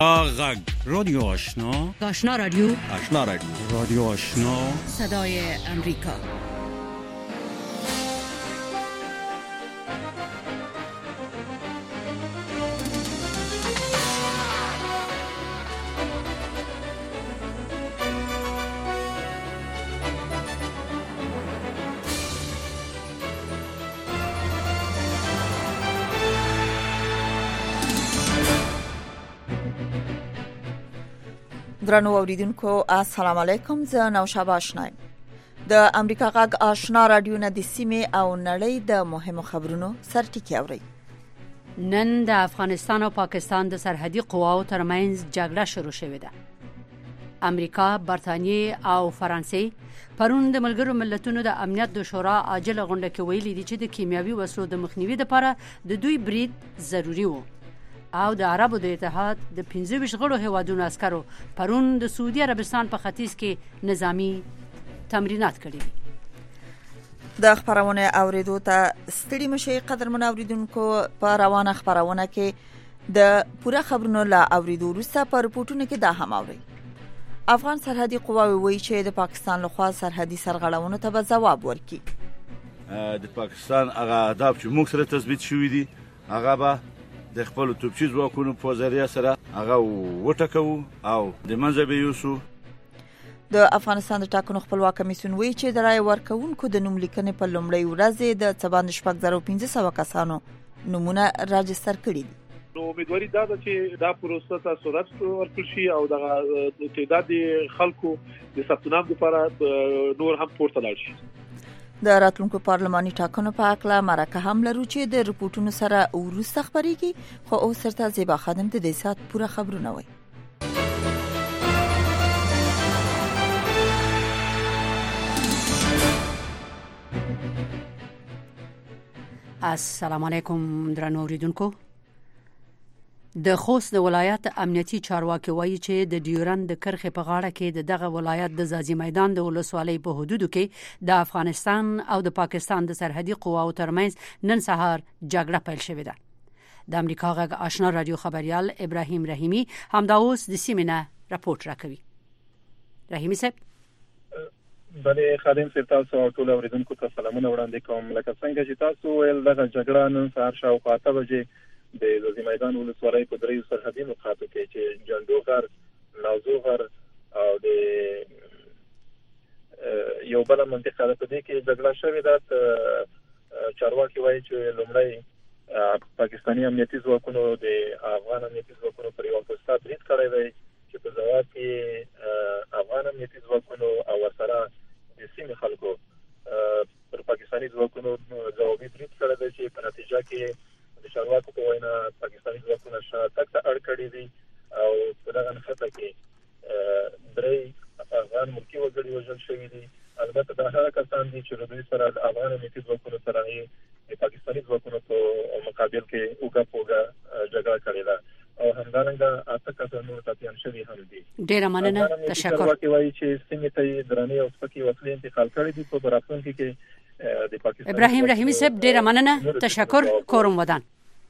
غږ رادیو آشنا، آشنا رادیو، آشنا رادیو، رادیو آشنا، صدای امریکا. درنو اوریدونکو السلام علیکم. زه نوشابه آشنایم. د امریکا غږ آشنا رادیو نه د سیمې او نړۍ د مهمو خبرونو سرټکی اوري. نن د افغانستان او پاکستان د سرحدي قواو ترمنځ جګړه شروع شوې ده. امریکا، برتانیې او فرانسې پرون د ملګرو ملتونو د امنیت د شورا عاجله غونډه کې ویلي دي چې د کیمیاوي وسلو د مخنیوي لپاره د دوی برید ضروری وو. او د عربو د اتحاد د 25 غړو هیوادونو عسکرو پرون د سعودي عربستان په ختیځ کې نظامی تمرینات کړي دي. د خبرونه اوریدو ته ستړي مشي قدرمن اوریدونکو. په روانه خبرونه کې د پوره خبرونو لا اوریدو وروسته په رپورټونو کې دا هم اوري. افغان سرحدي قواوی وایي چې د پاکستان لخوا سرحدي سرغړونو ته به جواب ورکړي. د پاکستان هغه اهداف چې موږ سره تثبیت شوي دي هغه به د خپل توپچي ځواکونو په ذریعہ سره هغه وټکو او د منځه به یوسو. د افغانستان د ټاکنو خپلواک کمیسیون وایي چې د رای ورکوونکو د نوم لیکنې په لومړۍ ورځ د 7500 کسانو نمونه راجستر کړي دي. نو امیدواري دا ده چې دا پروسه ته سرعت ورکړل شي او د تعداد خلکو د ثبت نام لپاره نور هم پورته لاړ شي. د راتلونکو پارلماني ټاکنو په اړه مرکه هم لرو چې د رپورټونو سره وروسته خبرېږي. خو اوس سرته زیبا خادم د دې سات پوره خبرونه وایي. السلام علیکم درنو اوریدونکو. د خوست د ولایت امنیتي چارواکي وایي چې د ډیورند د کرښې په غاړه کې دغه ولایت د ځاځي میدان د ولسوالۍ په حدودو کې د افغانستان او د پاکستان د سرحدي قواو ترمنځ نن سهار جګړه پیل شوې ده. د امریکا غږ آشنا رادیو خبريال ابراهیم رحیمی همدا اوس د سیمې نه راپورټ راکوي. رحیمی صاحب. بله خادم صاحب، تاسو او ټول اوریدونکو ته سلامونه وړاندې کوم. لکه څنګه چې تاسو ویل دغه جګړه نن سهار شاوخوا 8 بجې د ځاځي میدان ولسوالۍ په دریو سرحدي نقاطو کې چې جندوغر، نازوغر او د یو بل منطقه ده په دې کې جګړه شوې ده. چارواکي وایي چې لومړی پاکستاني امنیتي ځواکونو د افغان امنیتي ځواکونو پر یو پوسټ برید کړی دی چې په ځواب کې افغان امنیتي ځواکونو او سره د سیمې خلکو پر پاکستاني ځواکونو ځوابي برید کړی دی چې په نتیجه کې د چارواکو په وینا پاکستاني ځواکونه شاتګ ته اړ کړي دي او په دغه نښته کې 3 افغان ملکي وګړي وژل شوي دي. البته دا هغه کسان دي چې دوی سره د افغان امنیتي ځواکونو سره د پاکستاني ځواکونو په مقابل کې اوګه پوګه جګړه کړې ده او همدارنګه 8 کسان نور ټپیان شوي هم دي. ډیره مننه، تشکر. چارواکي وایي چې سیمې ته درنې او سپکې وسلې انتقال کړې دي. په راتلونکي کې د پاکستان ابراهیم رحیمی صاحب ډیره مننه، تشکر. کورم ودان.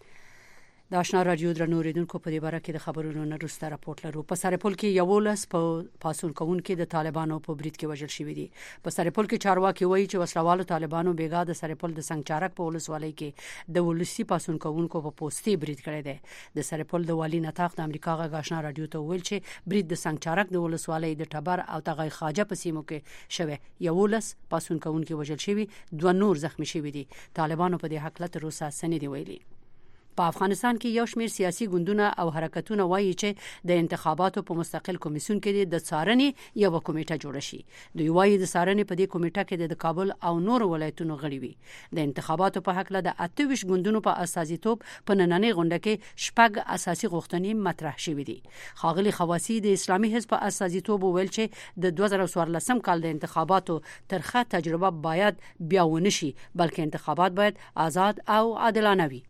د آشنا رادیو درنو اوریدونکو په دې باره کې د خبرونو نه وروسته راپورټ لرو. په سرپل کې یو لس په پاسون کوونکو د طالبانو په برید کې وژل شوی دي. په سرپل کې چارواکي وایي چې وسلوالو طالبانو بیګا د سرپل د سنگچارک په ولسوالۍ کې د ولسی پاسون کوونکو په پوسټي برید کړی دی. د سرپل د والی نطاق د امریکا غږ آشنا رادیو ته ویل چې برید د سنگچارک د ولسوالۍ د ټبر او تغای خاجه په سیمو کې شوی. یو لس پاسون کوونکو وژل شوی، 2 نور زخمی شوی دي. طالبانو په دې حق له تر اوسه څه نه دی ویلي. په افغانستان کې یو شمېر سیاسي ګوندونه او حرکتونه وایي چې د انتخاباتو په مستقل کمیسیون کې د څارنې یو کمیټه جوړ شي. دوی وایي د څارنې په دې کمیټه کې د کابل او نور ولایتونو غړي وي. د انتخاباتو په حق له د 28 ګوندونو په اساسیتوب په نننۍ غونډه کې 6 اساسي غوښتنې مطرح شوې دي. ښاغلي خواسی د اسلامي حزب په اساسیتوب ویل چې د 2014 کال د انتخاباتو ترخه تجربه باید بیا ونشي، بلکې انتخابات باید آزاد او عادلانه وي.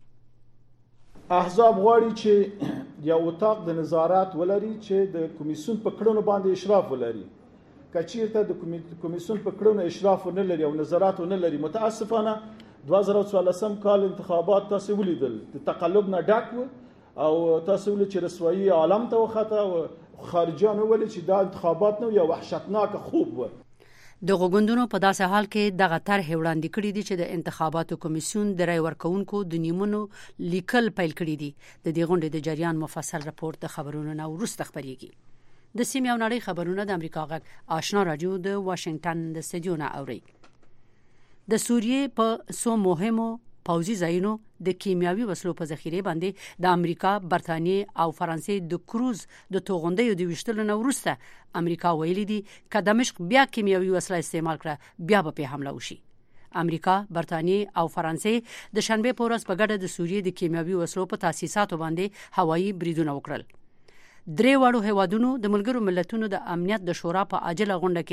احزاب غواړي چې یو اتاق د نظارت ولري چې د کمیسیون په کړنو باندې اشراف ولري. کچیرته د کمیسیون په کړنو اشراف نه لري او نظارت نه لري، متاسفانه 2014 کال انتخابات تاسو ولیدل د تقلب نه ډک و او تاسو ول چې رسوایی عالم ته وخته او خارجيان ول چې دا انتخابات نو یو وحشتناک خوب و. د غوګوندونو په داسې حال کې دغه طرح وړاندې کړی دی چې د انتخاباتو کمیسیون د رای ورکونکو د نیمونو لیکل پیل کړی دي. د دې غونډې د جریان مفصل راپور د خبرونو نو وروسته خبريږي. د سیمې او نړۍ خبرونه د امریکا غږ آشنا رادیو د واشنگټن د استودیو نه اوري. د سوریې په سو مهمو پوځي ځایونو د کیمیاوي وسلو په ذخیره باندې د امریکا، برتانیې او فرانسې د کروز د توغندیو د وشتلو نه وروسته امریکا ویلي دي چې دمشق بیا کیمیاوي وسله استعمال کړه بیا به حمله وشي. امریکا، برتانیې او فرانسې د شنبه په ورځ په ګډه د سوریې د کیمیاوي وسلو په تاسیساتو باندې هوایي بریدونه وکړل. درې واړو هیوادونو د ملګرو ملتونو د امنیت د شورا په عاجله غونډه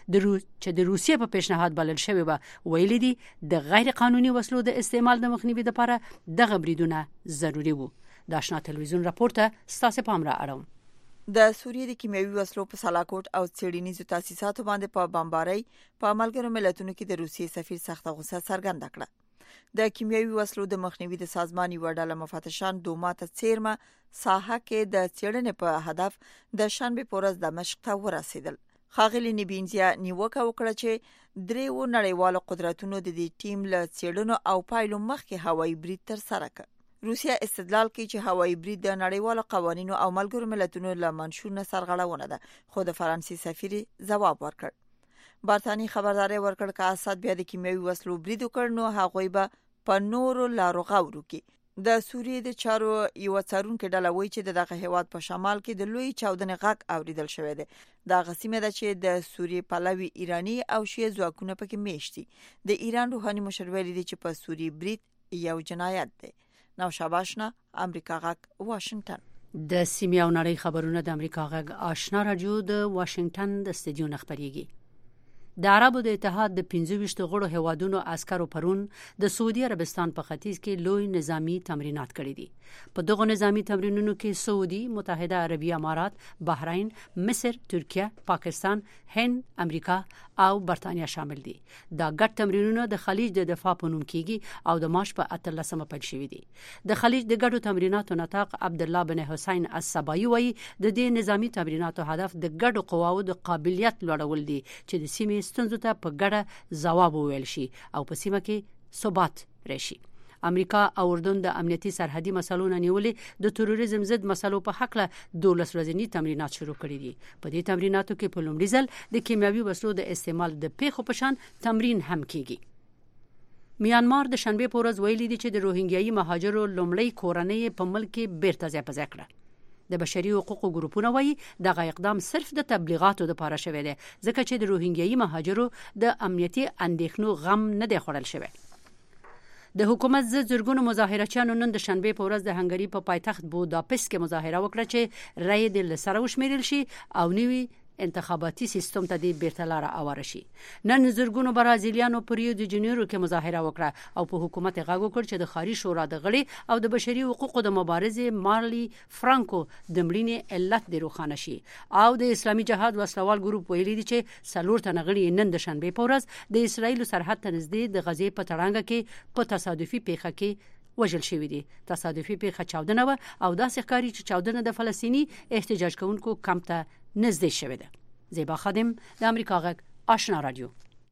کې د روسیې په پیشنهاد بلل شوی و ویلي دي د غیر قانوني وسلو د استعمال د مخنیوي لپاره دغه بریدونه ضروری وو. د آشنا تلویزیون راپور ته ستاسو پام را اړوم. د سوریې د کیمیاوي وسلو په سالاکوټ او څېړنیزو تاسیساتو باندې په بمبارۍ په ملګرو ملتونو کې د روسیې سفیر سخت غوسه څرګنده کړه. د کیمیاوي وسلو د مخنیوي د سازمان یو ډله مفتشان دوماته چیرمه ساحه کې د څېړنې په هدف د شنبه په ورځ دمشق ته ورسېدل. ښاغلي نبینزیا نیوکه وکړه چې دریو نړیوالو قدرتونو د دې ټیم له څېړنو او پایلو مخکې هوایي برید تر سره کړ. روسیا استدلال کوي چې هوایي برید د نړیوالو قوانینو او ملګرو ملتونو له منشور نه سرغړونه ده، خو د فرانسې سفیر ځواب ورکړ. برتانیې خبرداري ورکړ چې اسد بیا د کیمیاوي وسلو برید وکړ نو هغوی به په نورو لارو غوړو کې. د سوریې د چارو یو څارونکو ډله وایي چې دغه هیواد په شمال کې د لوی چاودنې غږ اوریدل شوی دی. دا غسیمه ده چې د سوریې پلوي ایرانی او شیعه ځواکونه پکې میشتي. د ایران روحاني مشر ویلي دی چې په سوریې برید یو جنایت دی. نو شاباشنا امریکا غږ واشنگټن. د سیمې او نړۍ خبرونه د امریکا غږ آشنا رادیو د واشنگټن د استودیو نه خبريږي. د عربو د اتحاد د 25 غړو هیوادونو عسکرو پرون د سعودي عربستان په ختیځ کې لوی نظامی تمرینات کړي دي. په دغه نظامی تمرینونو کې سعودي، متحده عربي امارات، بحرین، مصر، ترکیه، پاکستان، هند، امریکا او برتانیا شامل دي. دا ګډ تمرینونه د خلیج د دفاع په نوم کېږي او د مارچ په 18 پیل شوي دي. د خلیج د ګډو تمریناتو نطاق عبد الله بن حسین الصبایی وایي د دې نظامی تمریناتو هدف د ګډو قواو د قابلیت لوړول دي چې د سیمې ستونزو ته په ګډه ځواب وویل شي او په سیمه کې ثبات راشي. امریکا او اردن د امنیتي سرحدي مسلو نه نیولې د تروریزم ضد مسلو په حق له 12 ورځنی تمرینات شروع کړي دي. په دې تمریناتو کې په لومړي ځل د کیمیاوي وسلو د استعمال د پیښو په شان تمرین هم کیږي. میانمار د شنبه په ورځ ویلي دي چې د روهینګیایي مهاجرو لومړی کورنۍ په ملک کې بیرته ځای په ځای کړه. د بشري حقوقو ګروپونه وایي دغه اقدام صرف د تبلیغاتو لپاره شوی دی ځکه چې د روهینګیایي مهاجرو د امنیتي اندېښنو غم نه دی خوړل شوی. د حکومت ضد زرګونو مظاهرچیانو نن د شنبه په ورځ د هنګري په پایتخت بوداپست کې مظاهره وکړه چې رای د لسره وشمیرل شي او نوي انتخاباتي سیستم ته د بیرته لار اواره شي. نن زرګونو برازیلیانو په ریو دی جنیرو کې مظاهره وکړه او په حکومت غږ وکړ چې د خاري شورا د غړي او د بشري حقوقو د مبارزې مارلی فرانکو د مړینې علت د روښانه شي او د اسلامي جهاد وسلوال ګروپ ویلي دي چې څلور تنه غړي نن د شنبه په ورځ د اسرایل سرحد ته نږدې د غزې په تړانګه کې په تصادفي پیښه کې وژل شوی دي. تصادفي پیښه چاودنه و او داسې ښکاري چې چاودنه د فلسطینی احتجاج کوونکو کمپ ته نږدې شوی ده. زیبا خادم د امریکا غږ آشنا رادیو.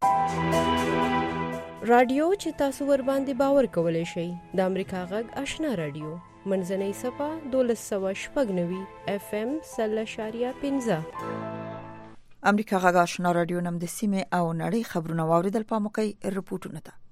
رادیو چې تاسو ور باندې باور کولای شئ د امریکا غږ آشنا رادیو منځنۍ صفه 1290 FM 0.15. امریکا غږ آشنا رادیو نم د سیمې او نړۍ خبرونه واوریدل په موقع رپورټونه ده.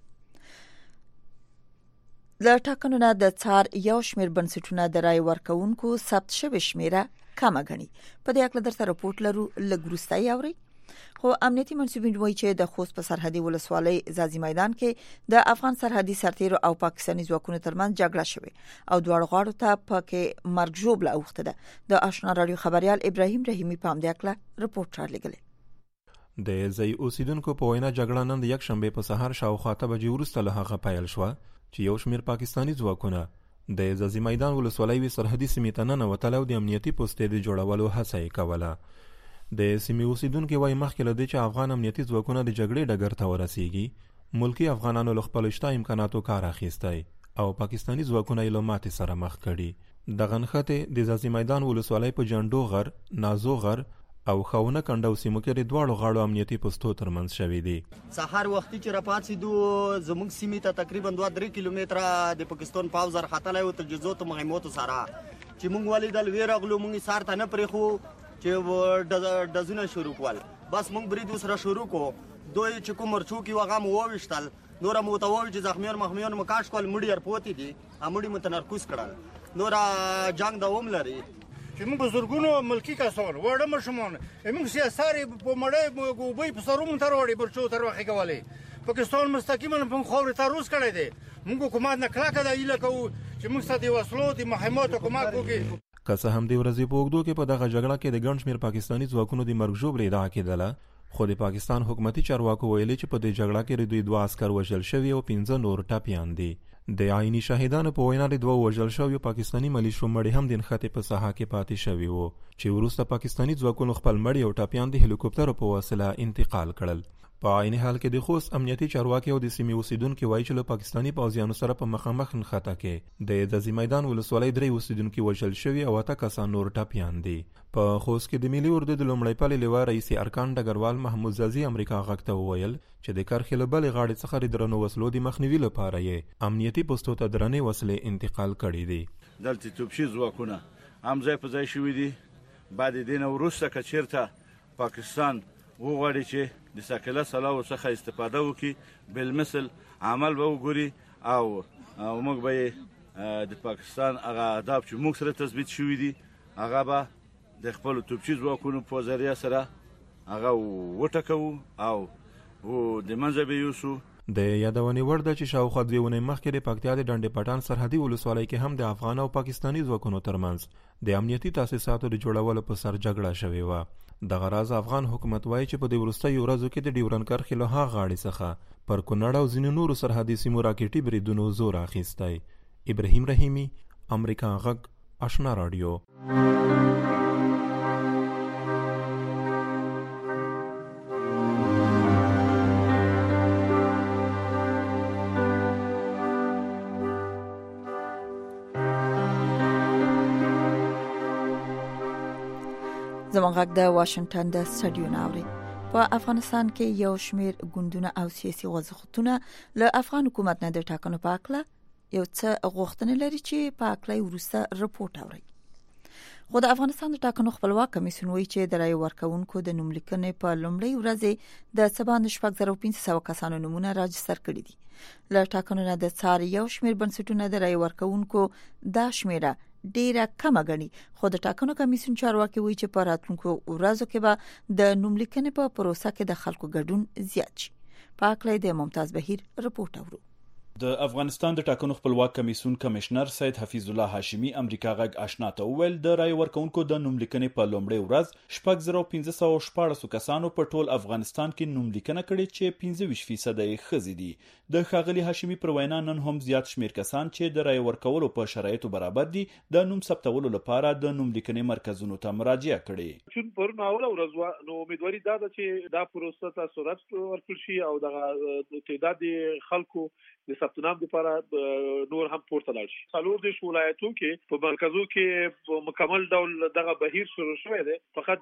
د ټاکنو نه د څار یو شمېر بنسټونه د رای ورکوونکو ثبت شوی شمیره کمه غني. په دې اړه درته رپورټ لرو لګروستای اوري. خو امنیتي منسوبین وایي چې د خوست په سرحدي ولسوالۍ زازي میدان کې د افغان سرحدي سرتیرو او پاکستاني ځواکونو ترمنځ جګړه شوه او دواړو غاړو ته پکې مرګ ژوبله اوخته ده. د آشنا رادیو خبريال ابراهيم رحیمي په همدې اړه رپورټ راغلی. د ځای اوسیدونکو په وینا جګړه نن د یک شنبه په سهار شاوخوا ته بجې وروسته له هغه پیل شوه چې یو شمېر پاکستاني ځواکونه د زازي میدان ولسوالۍ سرحدي سیمې ته ننوتل او د امنیتي پوستې د جوړولو هڅه یې کوله. د سیمې اوسیدونکو وايي مخکې له دې چې افغان امنیتي ځواکونه د جګړې ډګر ته ورسیږي ملکی افغانانو له خپل شته امکاناتو کار اخیستی او پاکستاني ځواکونه یې له ماتې سره مخ کړي. د غنخته د ځاځي میدان ولسوالۍ په جندو غر، نازو غر او خاونه کنډو سیمو کې د دواړو غاړو امنیتي پوسټو ترمنځ شوې دي. سهار وختي چې راپاتېدو زموږ سیمې ته تقریبا 2-3 کیلومتره د پاکستان پاوز راختلی و تر جزو ته مهماتو سره چې موږ ولیدل ویرغلو، موږ سار ته نه پرېښو چې ډزونه شروع کول. بس موږ برید سره شروع کو، دوی چې کوم مرچو کې وغه مو وویشتل، نور مو ته وویل چې زخمیان مخمیان مو کاش کول، مړي ارپوتې دي، مړي مو تنرکوز کړل. نور جنگ دوام لري چې موږ بزرګونو ملکی کسان وړه مشمون موږ سیاساري په مړې ګوبې په سروم تر وړي برچو تر واخې کولې. پاکستان مستقیما په خاور ته روز کړی دی. موږ حکومت نه کړه کړه ایله کو چې موږ ستاسو وسلو د مهمات حکومت کوي. که څه هم د ورځې په اوږدو کې په دغه جګړه کې د ګڼ شمېر پاکستاني ځواکونو د مرګ ژوبلې ادعا کېدله، خو د پاکستان حکومتي چارواکو ویلي چې په دې جګړه کې دوی 2 عسکر وژل شوي او 15 نور ټپیان دي. د عیني شاهدانو په وینا د 2 وژل شویو پاکستاني ملیشو مړي هم د نښتې په ساحه کې پاتې شوي وو، چې وروسته پاکستاني ځواکونو خپل مړي او ټپیان د هلیکوپټرو په وسیله انتقال کړل. په عین حال کې د خوست امنیتي چارواکي او د سیمې اوسیدونکو وایي چې له پاکستاني پوځیانو سره په مخامخ نښته کې د ځاځي میدان ولسوالۍ 3 اوسیدونکو وژل شوي او 8 کسان نور ټپیان دي. په خوست کې د ملي اردو د لومړی پلې لیوه رئیس ارکان ډګروال محمود زازي امریکا غږ ته وویل چې د کرښې له بلې غاړې څخه د درنو وسلو د مخنیوي لپاره یې امنیتي پوسټو ته درنې وسلې انتقال کړي دي. دلته توپچي ځواکونه هم ځای په ځای شوي دي. بعد دې نه وروسته که چېرته پاکستان وغواړي چې د ساکله سلاو څخه استفاده وکړي، بالمثل عمل به وګوري او موږ به د پاکستان هغه اهداف چې موږ سره تثبیت شوي دي هغه به د خپلو توپچي ځواکونو په ذریعه سره هغه وټکوو او د منځه به یوسو. د یادونې وړ ده چې شاوخوا 2 اونۍ مخکې د پکتیا د ډنډ پټان سرحدي ولسوالۍ کې هم د افغان او پاکستاني ځواکونو ترمنځ د امنیتي تاسیساتو د جوړولو په سر جګړه شوې وه. دغه راز افغان حکومت وایي چې په دې وروستیو ورځو کې د ډیورنډ کرښې له هغې غاړې څخه پر کونړ او ځینو نورو سرحدي سیمو راکټي بریدونو زور اخیستی. ابراهیم رحیمي، امریکا غږ، آشنا راډیو. زموږ غږ د واشنگټن د سټډیو ناوړي. په افغانستان کې یو شمېر ګوندونه او سیاسي غوښتنونه له افغان حکومت نه د ټاکنو په اړه یو څه غوښتنې لري چې په اړه وروسته رپورټ اوري. خو د افغانستان د ټاکنو خپلواک کمیسیون وایي چې د رای ورکونکو د نوملیکنې په لومړۍ ورځ د 7500 کسانو نومونه راجستر کړي دي. له ټاکنو نه د څار یو شمېر بنسټونه د رای ورکونکو دا شمېره ډیره کمه غني، خو د ټاکنو کمیسیون چارواکي وایي چې په راتلونکو ورځو کې به د نوملیکنې په پروسه کې د خلکو ګډون زیات شي. په اړه د ممتاز بهیر رپورټ اورو. د افغانستان د ټاکنو خپلواک کمیسیون کمشنر سید حفیظ الله هاشمی امریکا غږ آشنا ته وویل د رای ورکونکو د نوملیکنې په لومړۍ ورځ 6514 کسانو په ټول افغانستان کې نوملیکنه کړې چې 25% یې ښځې دي. د ښاغلي هاشمی پر وینا نن هم زیات شمیر کسان چې د رای ورکولو په شرایطو برابر دي د نوم ثبتولو لپاره د نوملیکنې مرکزونو ته مراجعه کړې. چون پرون اوله ورځ نو امیدواري دا ده چې دا پروسه ته سرعت ورکړل شي او د تعداد خلکو د ثبت نام لپاره نور هم پورته لاړ شي. څلور د ولایتونو کې په مرکزو کې مکمل ډول دغه بهیر شروع شوی دی. فقط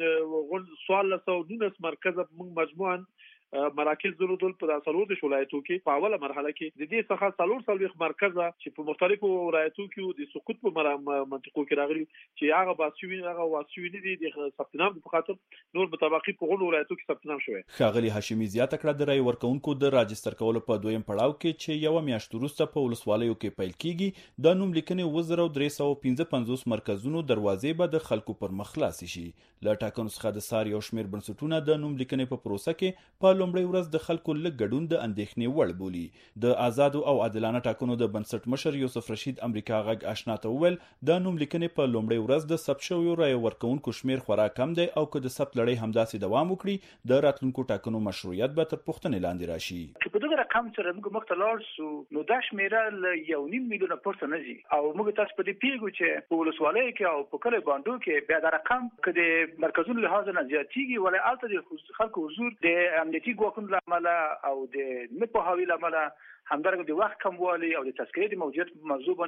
د 1419 مرکز موږ مجموعاً مراکز درلودل په څلور د ولایتونو کې. په اوله مرحله کې د دې څخه 4 مرکزه چې په مختلفو ولایتونو کې د سقوط په منطقو کې راغلي چې هغه باسوي هغه واسوي نه دي د ثبت نام په خاطر نور مطابقي په غونډو ولایتونو کې ثبت نام شوی. ښاغلي هاشمی زیاته کړه د رای ورکونکو د راجستر کولو په دویم پړاو کې چې یو میاشت وروسته په ولسوالیو کې پیل کیږي د نوملیکنې 1355 مرکزونو دروازې به د خلکو پر مخ خلاص شي. له ټاکنو څخه د سار یو شمیر بنسټونه د نوملیکنې په پروسه کې په لومړی ورځ د خلکو لږ ګډون د اندېښنې وړ بولي. د آزادو او عادلانه ټاکنو د بنسټ مشر یوسف رشید امریکا غږ آشنا ته وویل د نوملیکنې په لومړی ورځ د ثبت شویو رای ورکونکو شمیر خورا کم دی او که د ثبت لړۍ همداسې دوام وکړي د راتلونکو ټاکنو مشروعیت به تر پوښتنې لاندې راشي. چې په دغه رقم سره موږ مخته لاړ سو نو دا شمیره له 1.5 میلیونه پورته نه ځي او موږ تاسو په دې پیګو چې په ولسوالیو کې او په کله باندې کې بیا دا رقم کده مرکزونو له حاضر نه زیاتېږي ولې الته د خلکو حضور د امنیتي ګواښونو لامل او د نه په حواله لامل همدارنګه د وخت کموالی او د تذکرې د موجودیت موضوع باندې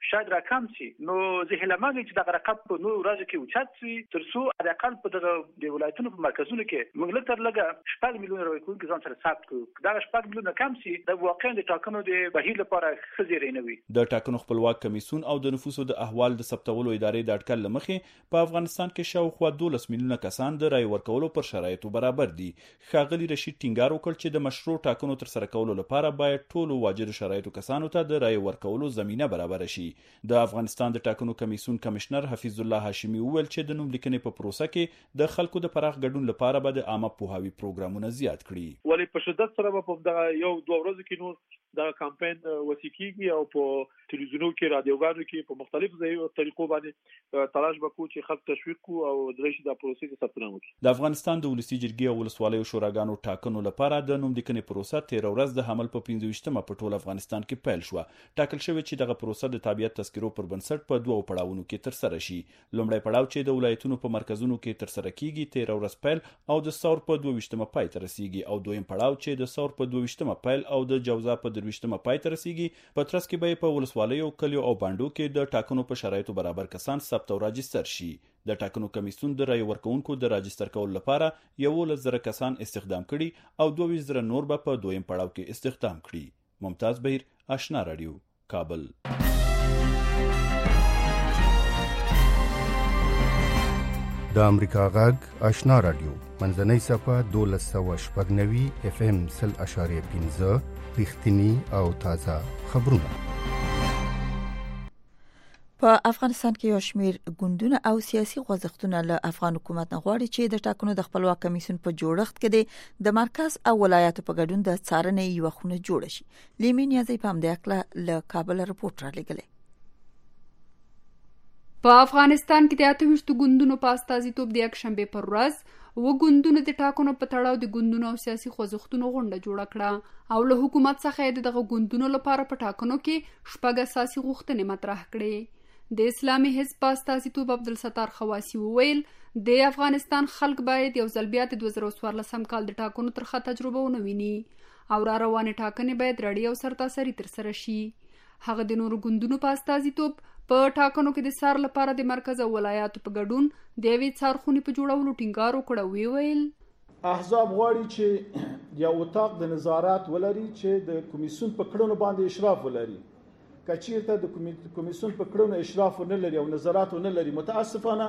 شاید راکم شي نو زه هله ماږم چې دغه رقم په نور ورځو کې اوچت شي تر څو د اقل په دغه د ولایتونو په مرکزونو کې موږ له تر لږه 6 میلیونه روایتونکو ځان سره ثبت کړو دا 6 میلیونه کم شي د واقعا د ټاکنو د بهیر لپاره خزيره نه وي. د ټاکنو خپلواک کمیسیون او د نفوسو د احوال د ثبتولو ادارې د اټکل لمخې په افغانستان کې شاوخوا 12 میلیونه کسان د رای ورکولو پر شرایطو برابر دي. ښاغلي رشید ټینګار وکړ چې د مشروع ټاکنو تر سره کولو لپاره باید ټولو واجد شرایطو کسانو ته د رای ورکولو زمينه برابر شي. د افغانستان د ټاکنو کمیسیون کمشنر حفیظ الله هاشمی وویل چې د نوم لیکنې په پروسه کې د خلکو د پراخ ګډون لپاره به د عامه پوهاوي پروګرامونه زیات کړي. ولی په شدت سره په دغه یو دوه ورځې کې نور دا کمپاین وسیکيږي او په تلویزیونو کې رادیوګانو کې په مختلفو ځایونو طریقو باندې تلاش وکړو چې خلک تشویق کو او درېش د پروسې ثبت نام وکړي. د افغانستان د ولسی جرګې او ولسوالیو شوراګانو ټاکنو لپاره د نوم لیکنې پروسه 13 ورځ د حمل په 15مه په ټول افغانستان کې پیل شو. ټاکل شوی چې دغه پروسه د تابعیت تذکرو پر بنسټ په دوه پړاوونو کې تر سره شي. لومړی پړاو چې د ولایتونو په مرکزونو کې تر سره کیږي 13 ورځ پیل او د ثور په 22مه پای ته رسیږي او دویم پړاو چې د ثور په 22مه پیل او د جوزا په 23مه پای ته په ترڅ کې به په ولسوالیو کلیو او باندو کې د ټاکنو په شرایطو برابر کسان ثبت او راجستر شي. د ټاکنو کمیسیون د رای ورکوونکو د راجستر کولو لپاره 11,000 کسان استخدام کړي او 22,000 نور به په دویم پړاو کې استخدام کړي. ممتاز بهیر، آشنا رادیو، کابل. د امریکا غږ آشنا رادیو منځنۍ صفه 1290 FM 0.5 رښتینی او تازه خبرونه. په افغانستان کې یو شمېر ګوندونه او سیاسي خوځښتونه له افغان حکومت نه غواړي چې د ټاکنو د خپلواک کمیسیون په جوړښت کې د مرکز او ولایتو په ګډون د څارنې یو خونه جوړ شي. لیمین یازی په همدې اړه له کابل رپورټ را لګلې. په افغانستان کې د 28 ګوندونو په استازیتوب د یکشنبه پر ورځ و ګوندونو د ټاکنو په تړاو د ګوندونو او سیاسي خوځښتونو غونډه جوړه کړه او له حکومت څخه دغه ګوندونو لپاره په ټاکنو کې شپږ اساسي غوښتنې مطرح کړې. د اسلامي حزب په استازیتوب عبدالستار خواسی وویل د افغانستان خلک باید یو ځل بیا د 2014 کال د ټاکنو ترخه تجربه ونه ویني او را روانې ټاکنې باید رډې او سرتاسري ترسره شي. هغه د نورو ګوندونو په استازیتوب په ټاکنو کې د سار لپاره د مرکز او ولایاتو په ګډون د یوې څارخونې په جوړولو ټینګار وکړ. ویل احزاب غواړي چې یو اتاق د نظارت ولري چې د کمیسیون په کړنو باندې اشراف ولري. کچیرته د کمیسیون په کړنو اشراف نه لري او نظارت نه لري. متاسفانه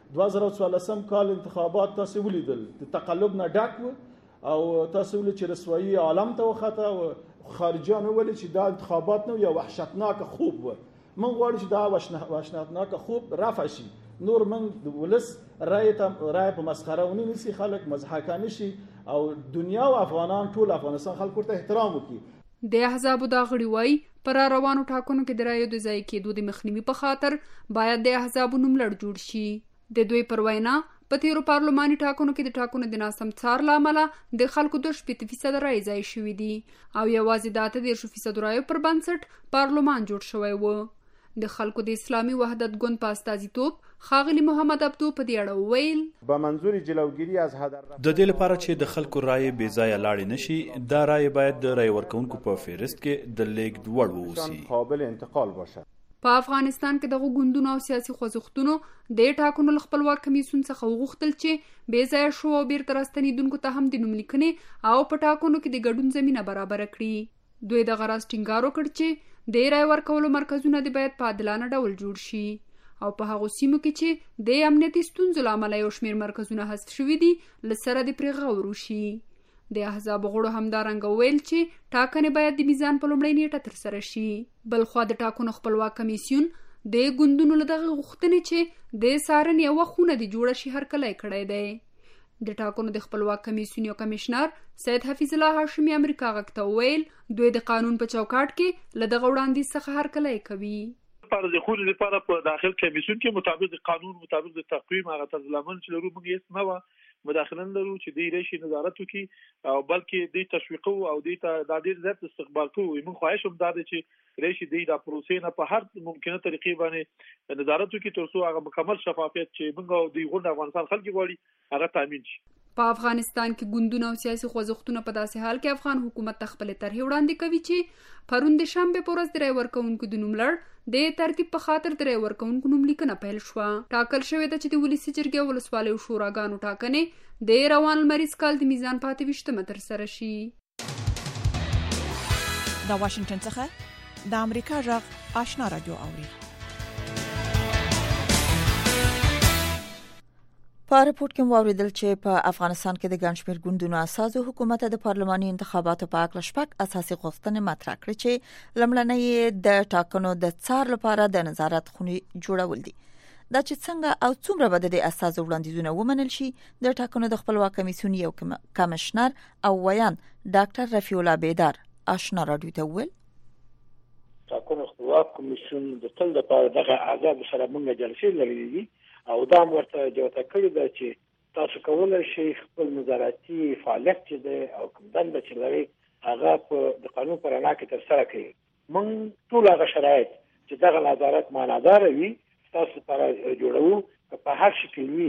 2014 کال انتخابات تاسو ولیدل د تقلب نه ډک او تاسو ول چې رسوایی عالم ته وخته او خارجيان ول چې دا انتخابات نو یو وحشتناک خوب و. من غواړم چې دا وحشتناک خوب رافع شي. نور من د ولس رای په مسخره ونی نسی خلک مزحکانه شي او دنیا او افغانان ټول افغانستان خلکو ته احترام وکړي. د احزابو دا غړي وایي پر روانو ټاکنو کې د رایو د ځای کېدو د مخنیوي په خاطر باید د احزابو نوملړ جوړ شي. د دوی پر وینا په تیرو پارلماني ټاکنو کې د ټاکنو د ناسم څار لامل د خلکو 2% رای ځای شوی دي او یوازې د 30% رایو پر بنسټ پارلمان جوړ شوی و. د خلکو د اسلامي وحدت ګوند په استازیتوب خاغلی محمد عبدو په دې اړه ویل به منظور جلوګیری از هدر د دې لپاره چې د خلکو رائے بې ځای لاړ نشي دا رائے باید د رائے ورکونکو په فهرست کې د لیږد وړ ووسی قابل انتقال باشه. په افغانستان کې دغه ګوندونو او سیاسي خوځښتونو د ټاکنو خپلواک کمیسیون څخه وغوښتل چې بې ځای شو او بیرته راستنیدونکو ته هم د نوم لیکنې او په ټاکنو کې د ګډون زمينه برابر کړي. دوی د غراس ټینګار وکړ چې د رای ورکولو مرکزونه د باید په عادلانه ډول جوړ شي او په هغو سیمو کې چې د امنیتي ستونزو له امله یو شمېر مرکزونه حذف شوي دي له سره د پرې غور وشي. د احزاب غړو همدارنګه ویل چې ټاکنې باید د میزان په لومړۍ نیټه ترسره شي. بلخوا د ټاکنو خپلواک کمیسیون د ګوندونو له دغه غوښتنې چې د څارنې یوه خونه د جوړه شي هرکلی کړی دی. د ټاکنو د خپلواک کمیسیون یو کمشنر سید حفیظ الله هاشمی امریکا غږ ته ویل دوی د قانون په چوکاټ کې له دغه وړاندیز څخه هرکلی کوي. لپاره د خو لپاره په داخل کمیسیون کې مطابق د قانون مطابق د تقویم هغه ترلمن چې لرو موږ یې نه و مداخله لرو چې د ریشي نظارت وکي او بلکې د تشویق او د ډیر زیات استقبال کوو. موږ خواهش هم داده چې ریشي د پروسې نه په هر ممکنه طریقې باندې نظارت وکي تر څو هغه مکمل شفافیت چې موږ د غونډه افغانستان خلک غواړي هغه تامین شي. په افغانستان کې ګوندونه او سیاسي خوځښتونه په داسې حال کې افغان حکومت ته خپل طرحې وړاندې کوي چې پرون د شنبه په ورځ د رای ورکوونکو د نوملړ د ترتیب په خاطر د رای ورکونکو نوملیکنه پیل شوه. ټاکل شوې ده چې د ولسي جرګې ولسوالیو شوراګانو ټاکنې د روان لمریز کال د میزان په 28 ترسره شي. د واشنگټن څخه د امریکا غږ آشنا رادیو اوري. په راپورټ کې واوریدل چې په افغانستان کې د ګڼ شمېر ګوندونو اساسو حکومت د پارلماني انتخاباتو په اړه شپږ اساسي غوښتنې مطرح کړې چې لومړنۍ د ټاکنو د څار لپاره د نظارت خونې جوړول دي. دا چې څنګه او څومره به د اساسو وړاندیزونه ومنل شي د ټاکنو د خپلواک کمیسیون یو کمشنر او ویان ډاکټر رفیع الله بیدار آشنا رادیو ته وویل ټاکنو خپلواک کمیسیون د تل لپاره دغه آزاد سره موږ جلسې لري دي او دا ورته جوته کړی دا چې تاسو کولای شئ خپل نظارتي فعالیت چې ده او کوم دنده چې لري هغه په د قانون پر رڼا کې ترسره کړئ. موږ ټول هغه شرایط چې دغه نظارت معنادار وي تاسو لپاره جوړو په هر شکل وي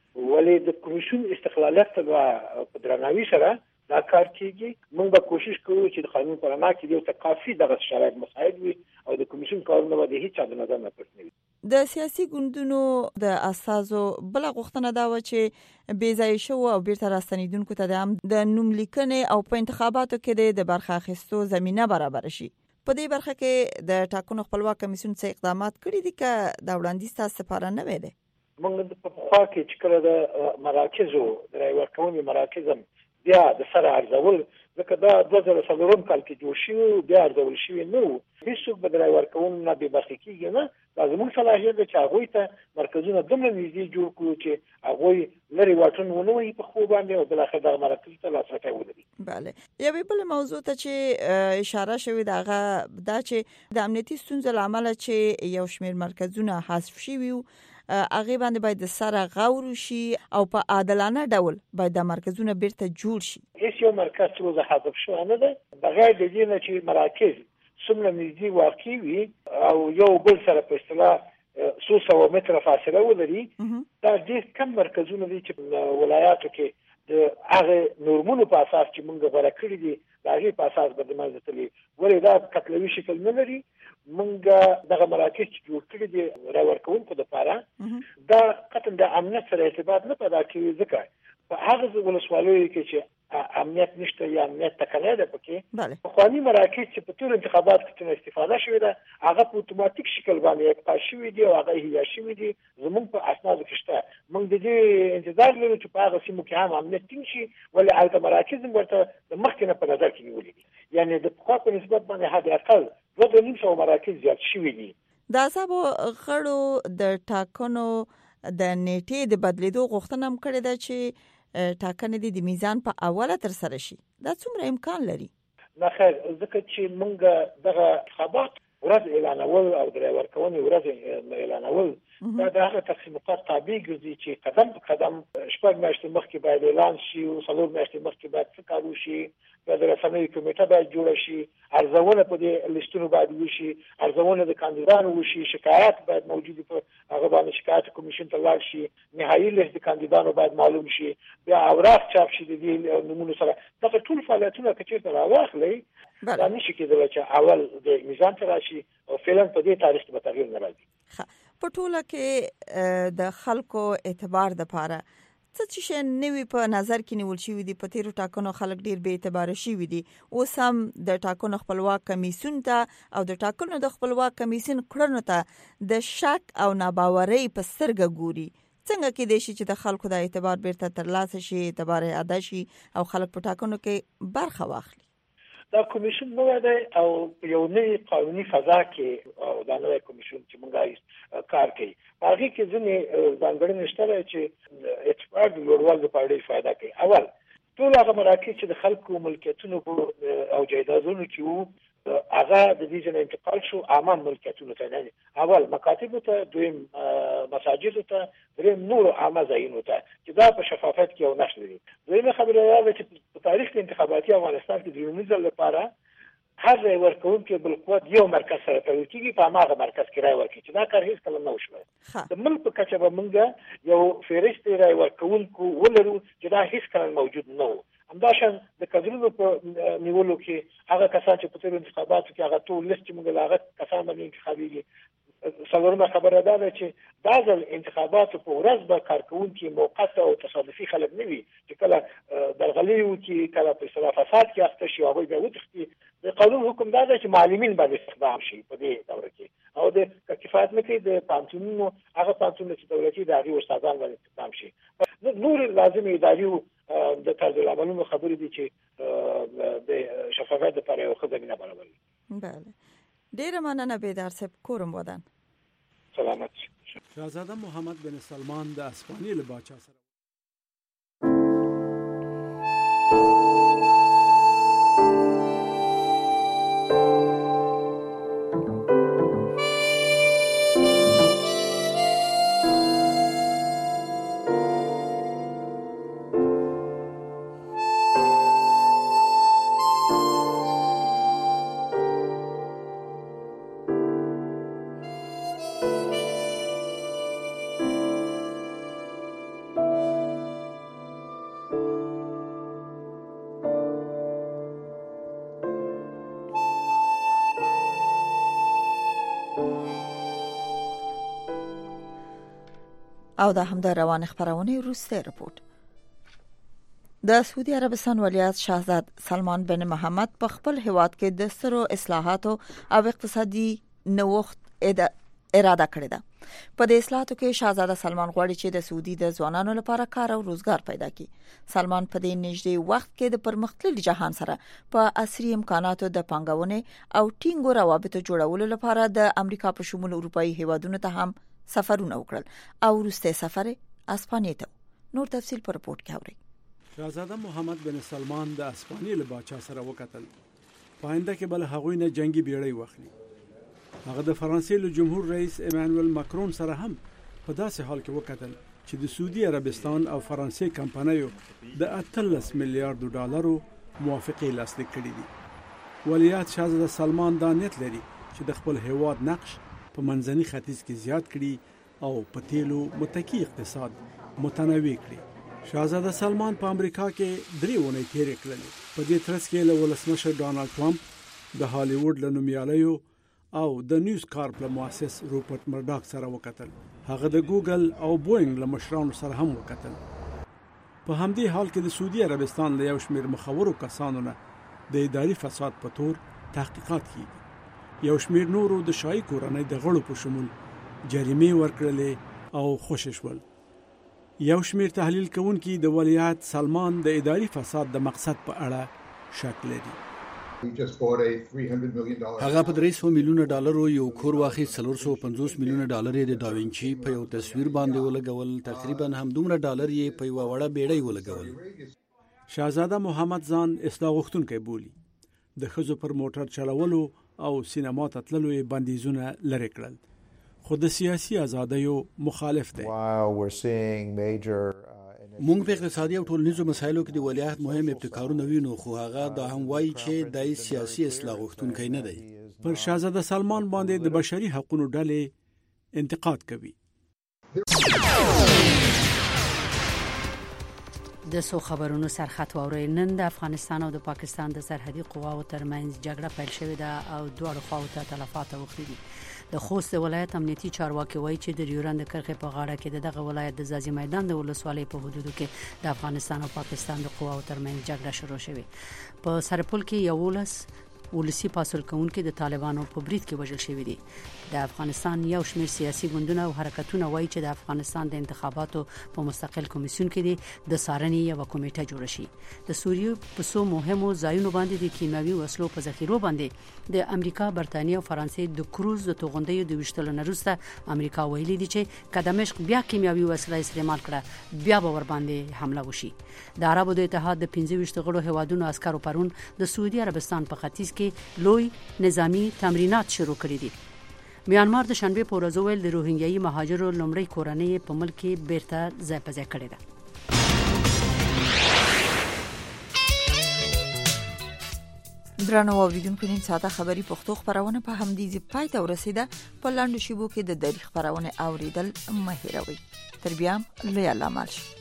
ولې د کمیسیون استقلالیت په درناوي سره دا کار کیږي. موږ به کوشش کوو چې د قانون پر رڼا کې د کافي دغه شرایط مساعد وي او د کمیسیون کارونه به هیڅ چا د نظر نه پټ نه وي. د سیاسي ګوندونو د اساسو بل غوښتنه دا و چې بې ځای شو او بیرته راستنیدونکو ته د نوم لیکنې او په انتخاباتو کې د برخه اخیستو زمينه برابر شي. په دې برخه کې د ټاکنو خپلواک کمیسیون څخه اقدامات کړي دي چې د وړاندیز تاسو لپاره نه وي. موږ په خوا کې چې کله د مراکزو د رای ورکونې مراکزم بیا د سره ارزول ځکه دا 2004 کال کې جوړ شو بیا ارزول شوی نو هیڅوک به د رای ورکونې نه به برخه کیږي نه. لازم صلاحیت د چاغوي ته مرکزونه دومره نږدې جوړ کړو چې هغه لري واټن ونوي په خو باندې او بل اخر د مرکز ته لاسرسی ولري. bale یوه بل موضوع ته چې اشاره شوې دا چې د امنیتي ستونزو لامل چې یو شمېر مرکزونه حذف شي وي هغه باندې باید سره غور شي او په عادلانه ډول باید د مرکزونه بیرته جوړ شي. هیڅ یو مرکز څه حذف شو نه ده بغیر د دې نه چې مراکز څومره نږدې واقع وي او یو بل سره په اصطلاح 300 متره فاصله ولري. دا ډېر کم مرکزونه دي چې ولایاتو کې د هغه نورمونو په اساس چې موږ غوړه کړی دي د هغې په اساس به د منځ تلي ولې دا قتلوي شکل نه لري. موږ دغه مراکز چې جوړ کړي دي رای ورکوونکو دپاره دا قطعا د امنیت سره ارتباط نه پیدا کوي ځکه په هغه ولسوالیو کې چې امنیت نشته یا امنیت تکنه ده پکې پخواني مراکز چې په ټول انتخابات کې استفاده شوې ده هغه په اتوماتیک شکل باندې اقطاع شوي دي او هغه هیا شوي دي. زموږ په اسنادو کې شته. موږ د دې انتظار لرو چې په هغه سیمو کې هم امنیت ټینګ شي ولې هلته مراکز ورته د مخکې نه په نظر کې نیولي دي. یعنی د پخوا په نسبت باندې حد اقل 2.5 مراکز زیات شوي دي. د احزابو غړو د ټاکنو د نیټې د بدلیدو غوښتنه هم کړې ده چې ټاکنې د میزان په اوله ترسره شي. دا څومره امکان لري؟ نه خیر ځکه چې موږ دغه انتخابات ورځ اعلانول او د رای ورکونې ورځ اعلانول دا د هغه تقسیمات تابع ګرځي چې قدم په قدم شپږ میاشتې مخکې باید اعلان شي او څلور میاشتې مخکې باید څه کار وشي. د رسنیو کمیټه باید جوړه شي. ارزونه په دې لیستونو باید وشي. ارزونه د کاندیدانو وشي. شکایت باید موجود په هغه باندې شکایت کمیشن ته لاړ شي. نهایي لیست د کاندیدانو باید معلوم شي. بیا اوراق چاپ شي د دې نمونه سره. دغه ټول فعالیتونه که چېرته راواخلئ دا نشي کېدلی چې اول د میزان ته راشي او فعلا په دې تاریخ کې به تغییر نه راځي. په ټوله کې د خلکو اعتبار دپاره څه چې نوي په نظر کې نیول شوي دي. په تیرو ټاکنو خلک ډیر بې اعتباره شوي دي. اوس هم د ټاکنو خپلواک کمیسیون ته او د ټاکنو د خپلواک کمیسیون کړنو ته د شک او ناباورۍ په سترګه ګوري. څنګه کېدای شي چې د خلکو د اعتبار بیرته ترلاسه شي اعتبار ادا شي او خلک په ټاکنو کې برخه واخلي؟ دا کمیشن نو دی او یو نوی قانوني فضا کې او دا نوی کمیشن چې موږ کار کوي هغه کې ځینې ځانګړنې شته چې اعتبار د لوړوالي لپاره ډېر فایده کوي. اول ټول هغه مراکز چې د خلکو ملکیتونو او جایدادونو کې وو هغه د دې ځای انتقال شو عامه ملکیتونو ته. نه اول مکاتبو ته، دویم مساجدو ته، دریم نور عامه ځایونو ته چې دا په شفافیت کې یو نښه لري. دویمه خبره دا ده چې په تاریخ انتخاباتي افغانستان کې د لومړي ځل لپاره هر رای ورکوونکی بل قوت یو مرکز سره تړل کېږي په هماغه مرکز کې رای ورکوي چې دا کار هېڅکله نه وشوی. د ملک په کچه به موږ یو فهرست رای ورکوونکو ولرو چې دا هېڅکله موجود نه و همداشان د کډرونو په نیولو کې هغه کسان چې په تیر انتخاباتو کې هغه ټول لیست موږ هغه کسان باندې انتخابيږي. څلورمه خبره ده چې دا ځل انتخاباتو په ورځ به کارکونکي موقت او تصادفي خلک نه وي چې کله درغلي وکړي، کله په اصطلاح فساد کې اخته شي، هغوی به وتښتي. د قانون حکم دا ده چې معلمین باندې استخدام شي په دې دوره کې، او د کفایت نه کوي د پوهنتونونو هغه پوهنتونونه چې دولتي د هغې استادان باندې استخدام شي. نور لازم اداري د طرز العملونو خبرې دي چې د شفافیت لپاره یو ښه زمینه برابروي. بله، ډیره مننه بیدار صاحب. کورم ودان سلامت. شاهزاده محمد بن سلمان د اسپانیې له باچا سره او دا هم د روان خبرونه وروسته رپورت. د سعودي عربستان ولیعهد شاهزاد سلمان بن محمد په خپل هیواد کې د سترو اصلاحاتو او اقتصادي نوښت اراده کړې ده. په دې اصلاحاتو کې شاهزاده سلمان غواړي چې د سعودي د ځوانانو لپاره کار او روزګار پیدا کړي. سلمان په دې نږدې وخت کې د پرمختللي جهان سره په عصري امکاناتو د پانګونې او ټینګو روابطو جوړولو لپاره د امریکا په شمول اروپאי هیوادونو ته هم سفرونه وکړل او وروسته سفر اسپانیې ته. نور تفصیل په رپورت کې اورئ. شاهزاده محمد بن سلمان د اسپانیې له باچا سره وکتل. پاینده کې بل هغوی نه جنگي بیړۍ واخلي. هغه د فرانسې له جمهور رئیس ایمانوئل ماکرون سره هم په داسې حال کې وکتل چې د سعودي عربستان او فرانسې کمپنیو د 18 میلیارډ ډالرو موافقې لاسلیک کړې دي. ولیعهد شاهزاده سلمان دا نیت لري چې د خپل هیواد نقش په منځني ختیځ کې زیات کړي او په تیلو متکی اقتصاد متنوع کړي. شاهزاده سلمان په امریکا کې 3 ونې تیرې کړلې. په دې ترڅ کې له ولسمشر ډانلډ ټرمپ د هالیوډ له نومیالیو او د نیوز کارپ له مؤسس روپرټ مرډاک سره وکتل. هغه د ګوګل او بوینګ له مشرانو سره هم وکتل. په همدې حال کې د سعودي عربستان له یو شمېر مخورو کسانو نه د اداري فساد په تور تحقیقات کیږي. یو شمېر نورو د شاهي کورنۍ د غړو په شمول جریمې ورکړلې او خوشی شول. یو شمېر تحلیل کوونکي د ولیعهد سلمان د اداري فساد د مقصد په اړه شک لري. هغه په 300 میلیونه ډالرو یو کور واخیست. 450 میلیونه ډالر یې د داوینچي په یو تصویر باندې ولګول. تقریبا هم دومره ډالر یې په یو وړه بیړۍ ولګول. شاهزاده محمد ځان اصلاح غوښتونکی بولي. د ښځو پر موټر چلولو او سینما ته تللو یې بندیزونه لرې کړل، خو د سیاسي ازادیو مخالف دی. مونږ په اقتصادي او ټولنیزو مسایلو کې د ولیعهد مهم ابتکارونه وینو، خو هغه دا هم وایي چې د سیاسي اصلاح غوښتونکی نه دی. پر شاهزاده سلمان باندې د بشري حقوقو ډلې انتقاد کوي. د سو خبرونو سرخط واوري. نن د افغانستان او د پاکستان د سرحدي قواو ترمنځ جګړه پیل شوې ده او دواړو خواو ته تلفات اوښتي دي. د خوست ولایت امنیتي چارواکي وایي چې د ډیورند کرښې په غاړه کې دغه ولایت د ځاځي میدان د ولسوالۍ په حدودو کې د افغانستان او پاکستان د قواو ترمنځ جګړه شروع شوې. په سرپل کې 11 ولسی پاسول کوونکي د طالبانو په برید کې وژل شوي دي. د افغانستان یو شمېر سیاسي ګوندونه او حرکتونه وایي چې د افغانستان د انتخاباتو په مستقل کمیسیون کې د څارنې یو کمیټه جوړه شي. د سوریې په څو مهمو ځایونو باندې د کیمیاوي وسلو په ذخیرو باندې د امریکا، برتانیې او فرانسې د کروز د توغندیو د وشتلو نه وروسته امریکا ویلي دي چې که دمشق بیا کیمیاوي وسله استعمال کړه بیا به ور باندې حمله وشي. د عربو د اتحاد د 25 غړو هیوادونو عسکرو پرون د سعودي عربستان په ختیځ کې لوی نظامی تمرینات شروع کړي دي. میانمار د شنبه په ورځ ویل د روهینګیایي مهاجرو لومړی کورنۍ په ملک کې بیرته ځای په ځای کړې ده. درنو اوریدونکو، نن ساده خبری پښتو خبرونه په همدې ځای پای ته ورسیده. په لاندو شیبو کې د تاریخ خبرونه اوریدل مه هیروئ. تر بیا لوی الله مل.